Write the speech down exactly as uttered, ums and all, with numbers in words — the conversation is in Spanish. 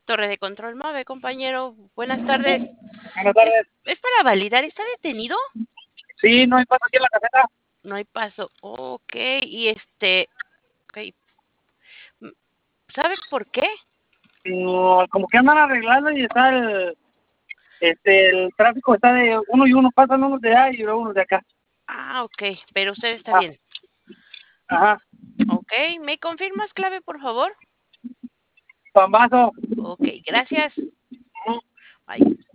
Torre de control MOVE, compañero. Buenas tardes. Buenas Es tardes. es para validar, ¿está detenido? Sí, no hay paso aquí en la caseta. No hay paso. Okey, y, este, okey. Mm, ¿sabe por qué? No, como que andan arreglando y está el, este, el tráfico está de uno y uno, pasan unos de allá y luego unos de acá. Ah, okey, pero usted está Ah, bien. ajá. Okey, ¿me confirmas clave, por favor? Pambazo. Okey, gracias. Ujú. Bye.